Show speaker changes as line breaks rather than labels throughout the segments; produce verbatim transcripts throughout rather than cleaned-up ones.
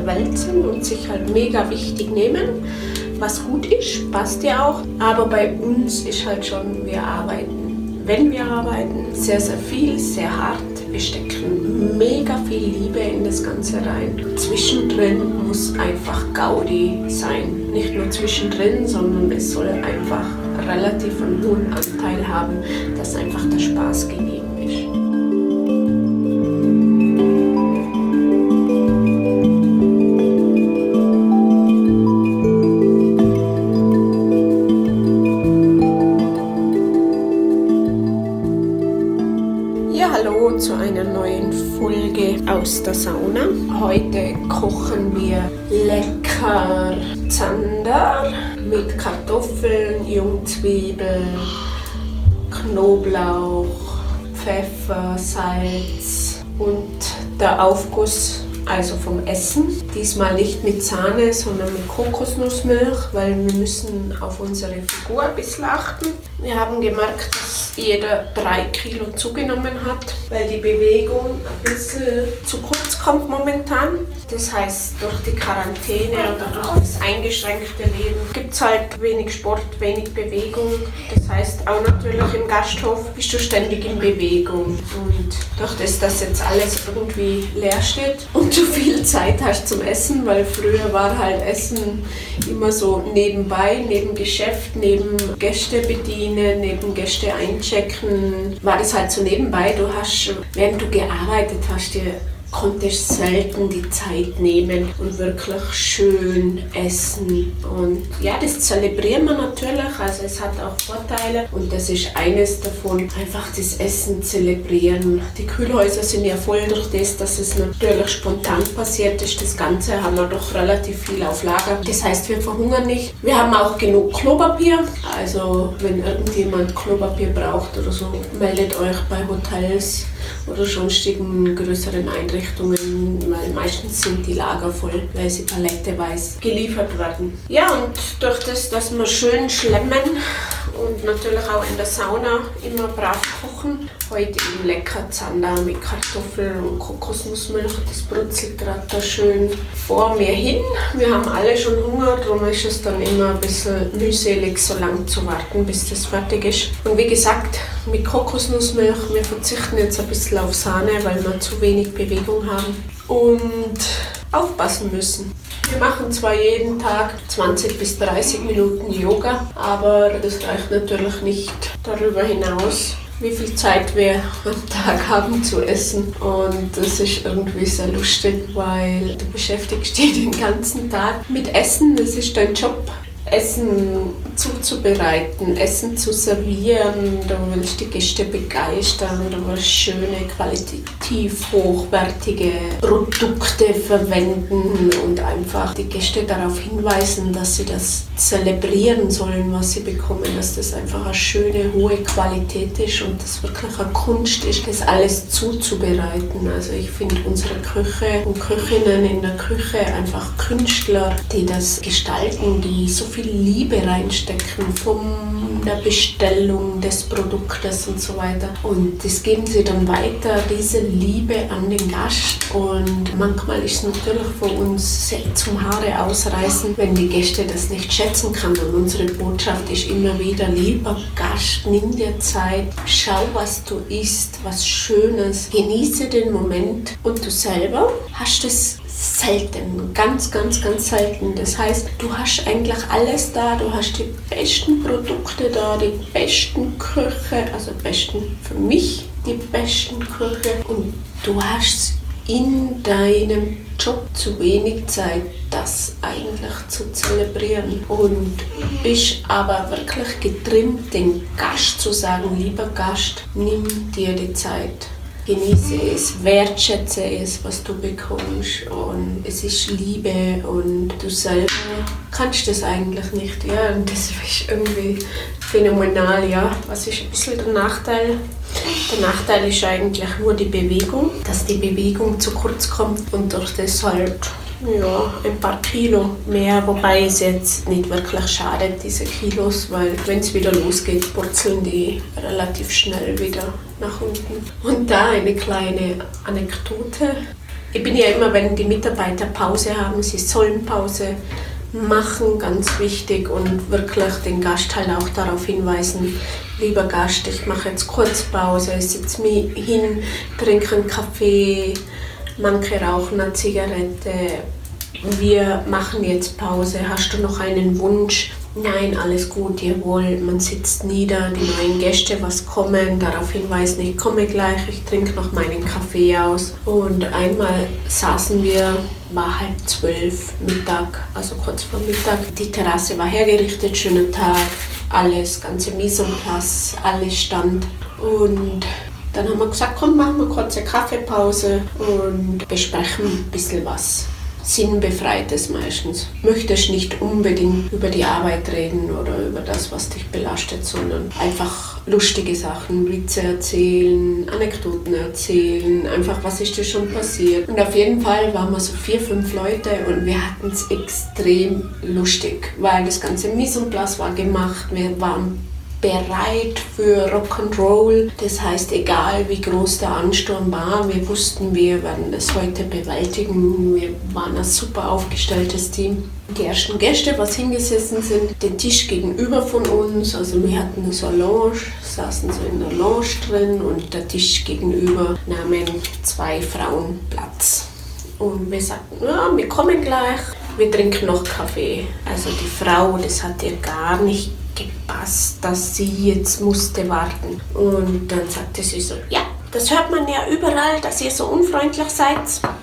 der Welt sind und sich halt mega wichtig nehmen. Was gut ist, passt ja auch. Aber bei uns ist halt schon, wir arbeiten, wenn wir arbeiten, sehr, sehr viel, sehr hart. Wir stecken mega viel Liebe in das Ganze rein. Zwischendrin muss einfach Gaudi sein. Nicht nur zwischendrin, sondern es soll einfach relativ einen hohen Anteil haben, dass einfach der Spaß gegeben ist. Hallo zu einer neuen Folge aus der Sauna. Heute kochen wir lecker Zander mit Kartoffeln, Jungzwiebeln, Knoblauch, Pfeffer, Salz und der Aufguss, also vom Essen. Diesmal nicht mit Sahne, sondern mit Kokosnussmilch, weil wir müssen auf unsere Figur ein bisschen achten. Wir haben gemerkt, dass jeder drei Kilo zugenommen hat, weil die Bewegung ein bisschen zu kurz kommt momentan. Das heißt, durch die Quarantäne oder durch das eingeschränkte Leben gibt es halt wenig Sport, wenig Bewegung. Das heißt, auch natürlich im Gasthof bist du ständig in Bewegung. Und durch das, dass jetzt alles irgendwie leer steht und du viel Zeit hast zum Essen, weil früher war halt Essen immer so nebenbei, neben Geschäft, neben Gäste bedienen, neben Gäste einchecken, war das halt so nebenbei. Du hast, während du gearbeitet hast, dir konntest selten die Zeit nehmen und wirklich schön essen. Und ja, das zelebrieren wir natürlich, also es hat auch Vorteile und das ist eines davon, einfach das Essen zelebrieren. Die Kühlhäuser sind ja voll durch das, dass es natürlich spontan passiert ist. Das Ganze haben wir doch relativ viel auf Lager. Das heißt, wir verhungern nicht. Wir haben auch genug Klopapier, also wenn irgendjemand Klopapier braucht oder so, meldet euch bei Hotels oder sonstigen größeren Einrichtungen, weil meistens sind die Lager voll, weil sie paletteweise geliefert werden. Ja, und durch das, dass wir schön schlemmen und natürlich auch in der Sauna immer brav kochen, heute eben lecker Zander mit Kartoffeln und Kokosnussmilch. Das brutzelt gerade da schön vor mir hin. Wir haben alle schon Hunger, darum ist es dann immer ein bisschen mühselig, so lang zu warten, bis das fertig ist. Und wie gesagt, mit Kokosnussmilch, wir verzichten jetzt ein bisschen auf Sahne, weil wir zu wenig Bewegung haben und aufpassen müssen. Wir machen zwar jeden Tag zwanzig bis dreißig Minuten Yoga, aber das reicht natürlich nicht darüber hinaus, wie viel Zeit wir am Tag haben zu essen. Und das ist irgendwie sehr lustig, weil du beschäftigst dich den ganzen Tag mit Essen, das ist dein Job. Essen zuzubereiten, Essen zu servieren, du willst die Gäste begeistern, du willst schöne, qualitativ hochwertige Produkte verwenden und einfach die Gäste darauf hinweisen, dass sie das zelebrieren sollen, was sie bekommen, dass das einfach eine schöne, hohe Qualität ist und das wirklich eine Kunst ist, das alles zuzubereiten. Also ich finde unsere Köche und Köchinnen in der Küche einfach Künstler, die das gestalten, die so viel Liebe reinstecken von der Bestellung des Produktes und so weiter. Und das geben sie dann weiter, diese Liebe an den Gast. Und manchmal ist es natürlich für uns sehr zum Haare ausreißen, wenn die Gäste das nicht schätzen können. Und unsere Botschaft ist immer wieder, lieber Gast, nimm dir Zeit, schau, was du isst, was Schönes, genieße den Moment. Und du selber hast es selten, ganz, ganz, ganz selten. Das heißt, du hast eigentlich alles da, du hast die besten Produkte da, die besten Köche, also besten für mich, die besten Köche und du hast in deinem Job zu wenig Zeit, das eigentlich zu zelebrieren und bist aber wirklich getrimmt, den Gast zu sagen, lieber Gast, nimm dir die Zeit. Genieße es, wertschätze es, was du bekommst und es ist Liebe und du selber kannst das eigentlich nicht, ja, und das ist irgendwie phänomenal, ja. Was ist ein bisschen der Nachteil? Der Nachteil ist eigentlich nur die Bewegung, dass die Bewegung zu kurz kommt und durch das halt ja, ein paar Kilo mehr, wobei es jetzt nicht wirklich schadet, diese Kilos, weil wenn es wieder losgeht, purzeln die relativ schnell wieder nach unten. Und da eine kleine Anekdote. Ich bin ja immer, wenn die Mitarbeiter Pause haben, sie sollen Pause machen, ganz wichtig, und wirklich den Gast halt auch darauf hinweisen, lieber Gast, ich mache jetzt kurz Pause, ich sitze mich hin, trinke einen Kaffee, manche rauchen eine Zigarette, wir machen jetzt Pause, hast du noch einen Wunsch? Nein, alles gut, jawohl, man sitzt nieder, die neuen Gäste, was kommen, darauf hinweisen, ich komme gleich, ich trinke noch meinen Kaffee aus. Und einmal saßen wir, war halb zwölf, Mittag, also kurz vor Mittag, die Terrasse war hergerichtet, schöner Tag, alles, ganze Mise en place, alles stand. Und dann haben wir gesagt, komm, machen wir kurz eine Kaffeepause und besprechen ein bisschen was. Sinnbefreites meistens. Möchtest nicht unbedingt über die Arbeit reden oder über das, was dich belastet, sondern einfach lustige Sachen, Witze erzählen, Anekdoten erzählen, einfach was ist dir schon passiert. Und auf jeden Fall waren wir so vier, fünf Leute und wir hatten es extrem lustig, weil das ganze Mise en place war gemacht, wir waren bereit für Rock'n'Roll. Das heißt, egal wie groß der Ansturm war, wir wussten, wir werden das heute bewältigen. Wir waren ein super aufgestelltes Team. Die ersten Gäste, was hingesessen sind, den Tisch gegenüber von uns, also wir hatten so eine Lounge, saßen so in der Lounge drin und der Tisch gegenüber nahmen zwei Frauen Platz. Und wir sagten, ja, wir kommen gleich, wir trinken noch Kaffee. Also die Frau, das hat ihr gar nicht gepasst, dass sie jetzt musste warten. Und dann sagte sie so, ja, das hört man ja überall, dass ihr so unfreundlich seid.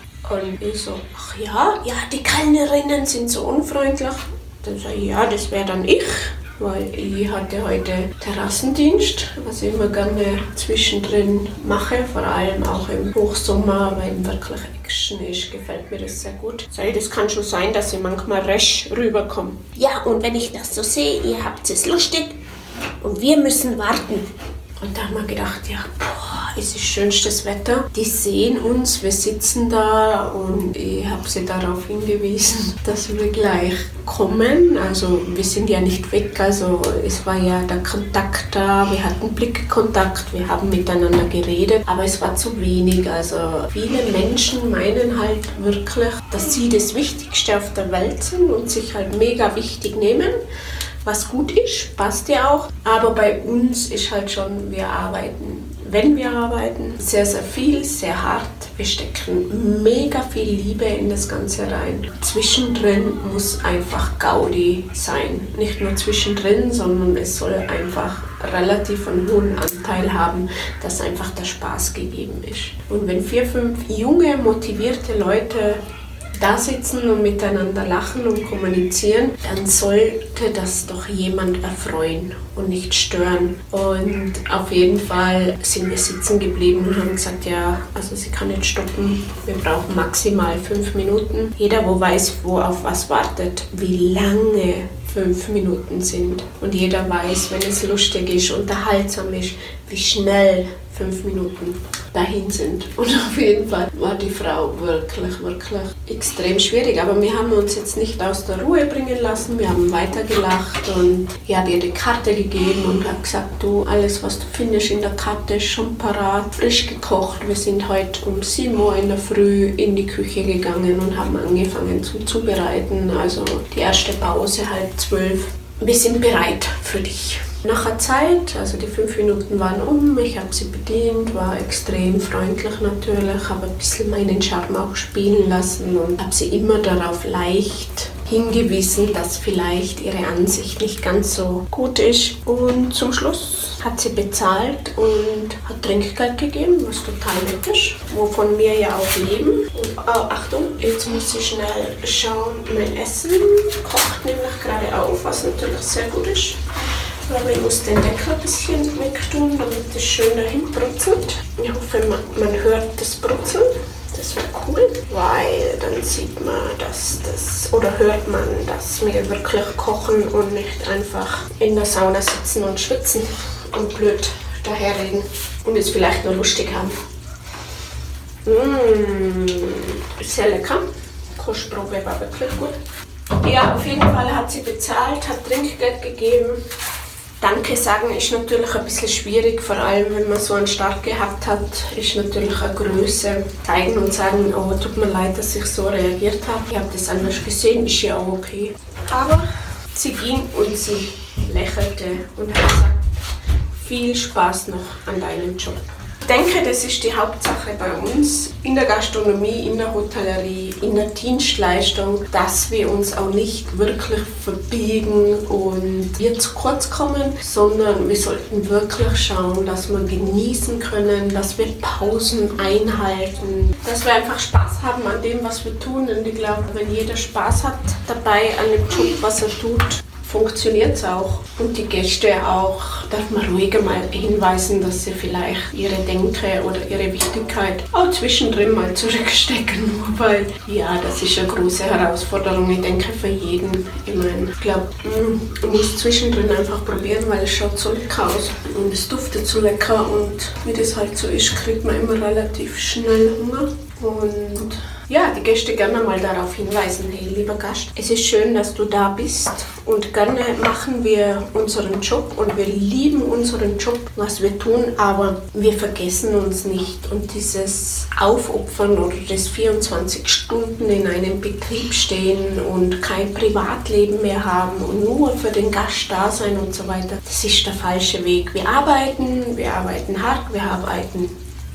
Und ich so, ach ja, ja, die Kellnerinnen sind so unfreundlich. Dann sage ich, ja, das wäre dann ich, weil ich hatte heute Terrassendienst, was ich immer gerne zwischendrin mache, vor allem auch im Hochsommer, wenn wirklich Action ist, gefällt mir das sehr gut. Sag ich, das kann schon sein, dass ich manchmal rasch rüberkomme. Ja, und wenn ich das so sehe, ihr habt es lustig und wir müssen warten. Und da haben wir gedacht, ja, boah, es ist schönstes Wetter. Die sehen uns, wir sitzen da und ich habe sie darauf hingewiesen, dass wir gleich kommen. Also wir sind ja nicht weg, also es war ja der Kontakt da, wir hatten Blickkontakt, wir haben miteinander geredet, aber es war zu wenig. Also viele Menschen meinen halt wirklich, dass sie das Wichtigste auf der Welt sind und sich halt mega wichtig nehmen. Was gut ist, passt ja auch, aber bei uns ist halt schon, wir arbeiten, wenn wir arbeiten, sehr, sehr viel, sehr hart. Wir stecken mega viel Liebe in das Ganze rein. Zwischendrin muss einfach Gaudi sein. Nicht nur zwischendrin, sondern es soll einfach relativ einen hohen Anteil haben, dass einfach der Spaß gegeben ist. Und wenn vier, fünf junge, motivierte Leute da sitzen und miteinander lachen und kommunizieren, dann sollte das doch jemand erfreuen und nicht stören. Und auf jeden Fall sind wir sitzen geblieben und haben gesagt, ja, also sie kann nicht stoppen, wir brauchen maximal fünf Minuten. Jeder, wo weiß, wo auf was wartet, wie lange fünf Minuten sind. Und jeder weiß, wenn es lustig ist, unterhaltsam ist, wie schnell fünf Minuten dahin sind. Und auf jeden Fall war die Frau wirklich, wirklich extrem schwierig. Aber wir haben uns jetzt nicht aus der Ruhe bringen lassen. Wir haben weitergelacht und ich habe ihr die Karte gegeben und habe gesagt, du, alles was du findest in der Karte ist schon parat, frisch gekocht. Wir sind heute um sieben Uhr in der Früh in die Küche gegangen und haben angefangen zu zubereiten. Also die erste Pause, halb zwölf. Wir sind bereit für dich. Nach einer Zeit, also die fünf Minuten waren um, ich habe sie bedient, war extrem freundlich natürlich, habe ein bisschen meinen Charme auch spielen lassen und habe sie immer darauf leicht hingewiesen, dass vielleicht ihre Ansicht nicht ganz so gut ist. Und zum Schluss hat sie bezahlt und hat Trinkgeld gegeben, was total nett ist, wovon wir ja auch leben. Und oh, Achtung, jetzt muss ich schnell schauen, mein Essen kocht nämlich gerade auf, was natürlich sehr gut ist. Aber ich muss den Deckel ein bisschen wegtun, damit es schön dahin brutzelt. Ich hoffe, man, man hört das Brutzeln. Das wäre cool, weil dann sieht man, dass das, oder hört man, dass wir wirklich kochen und nicht einfach in der Sauna sitzen und schwitzen und blöd daherreden und es vielleicht nur lustig haben. Mmh, sehr lecker. Kostprobe war wirklich gut. Ja, auf jeden Fall hat sie bezahlt, hat Trinkgeld gegeben. Danke sagen ist natürlich ein bisschen schwierig, vor allem wenn man so einen Start gehabt hat, ist natürlich eine Größe. Zeigen und sagen, oh, tut mir leid, dass ich so reagiert habe. Ich habe das anders gesehen, ist ja auch okay. Aber sie ging und sie lächelte und hat gesagt, viel Spaß noch an deinem Job. Ich denke, das ist die Hauptsache bei uns in der Gastronomie, in der Hotellerie, in der Dienstleistung, dass wir uns auch nicht wirklich verbiegen und wir zu kurz kommen, sondern wir sollten wirklich schauen, dass wir genießen können, dass wir Pausen einhalten, dass wir einfach Spaß haben an dem, was wir tun. Und ich glaube, wenn jeder Spaß hat dabei an dem Job, was er tut, funktioniert es auch. Und die Gäste auch, darf man ruhiger mal hinweisen, dass sie vielleicht ihre Denke oder ihre Wichtigkeit auch zwischendrin mal zurückstecken. Weil, ja, das ist eine große Herausforderung, ich denke, für jeden. Ich meine, ich glaube, man muss zwischendrin einfach probieren, weil es schaut so lecker aus und es duftet so lecker und wie das halt so ist, kriegt man immer relativ schnell Hunger. Und ja, die Gäste gerne mal darauf hinweisen, hey, lieber Gast, es ist schön, dass du da bist und gerne machen wir unseren Job und wir lieben unseren Job, was wir tun, aber wir vergessen uns nicht und dieses Aufopfern oder das vierundzwanzig Stunden in einem Betrieb stehen und kein Privatleben mehr haben und nur für den Gast da sein und so weiter, das ist der falsche Weg. Wir arbeiten, wir arbeiten hart, wir arbeiten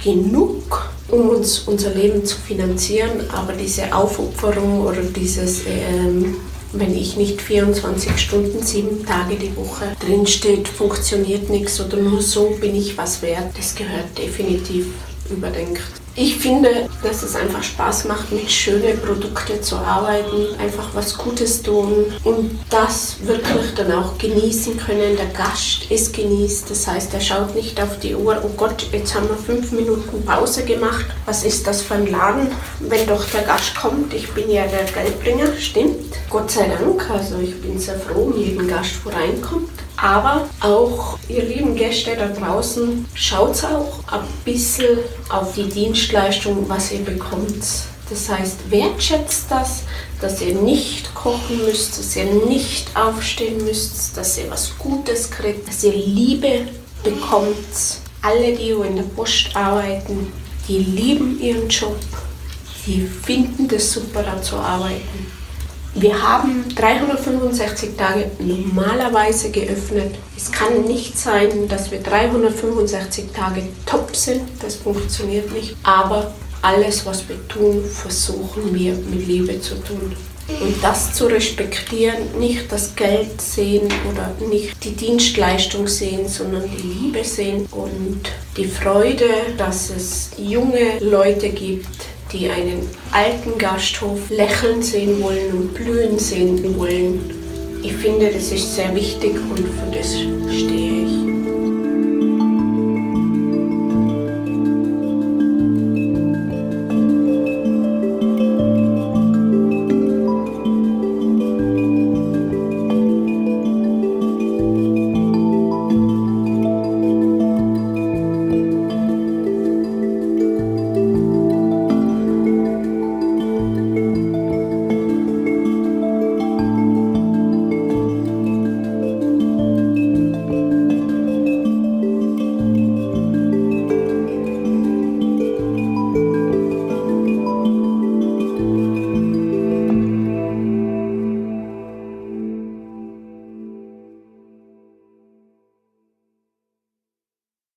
genug, um uns unser Leben zu finanzieren, aber diese Aufopferung oder dieses, ähm, wenn ich nicht vierundzwanzig Stunden, sieben Tage die Woche drinsteht, funktioniert nichts oder nur so bin ich was wert, das gehört definitiv überdenkt. Ich finde, dass es einfach Spaß macht, mit schönen Produkten zu arbeiten, einfach was Gutes tun und das wirklich dann auch genießen können. Der Gast ist genießt, das heißt, er schaut nicht auf die Uhr, oh Gott, jetzt haben wir fünf Minuten Pause gemacht, was ist das für ein Laden, wenn doch der Gast kommt, ich bin ja der Geldbringer, stimmt, Gott sei Dank, also ich bin sehr froh um jeden Gast, der reinkommt. Aber auch, ihr lieben Gäste da draußen, schaut auch ein bisschen auf die Dienstleistung, was ihr bekommt. Das heißt, wertschätzt das, dass ihr nicht kochen müsst, dass ihr nicht aufstehen müsst, dass ihr was Gutes kriegt, dass ihr Liebe bekommt. Alle, die in der Post arbeiten, die lieben ihren Job, die finden das super, da zu arbeiten. Wir haben dreihundertfünfundsechzig Tage normalerweise geöffnet. Es kann nicht sein, dass wir dreihundertfünfundsechzig Tage top sind. Das funktioniert nicht. Aber alles, was wir tun, versuchen wir mit Liebe zu tun. Und das zu respektieren, nicht das Geld sehen oder nicht die Dienstleistung sehen, sondern die Liebe sehen und die Freude, dass es junge Leute gibt, die einen alten Gasthof lächeln sehen wollen und blühen sehen wollen. Ich finde, das ist sehr wichtig und für das stehe ich.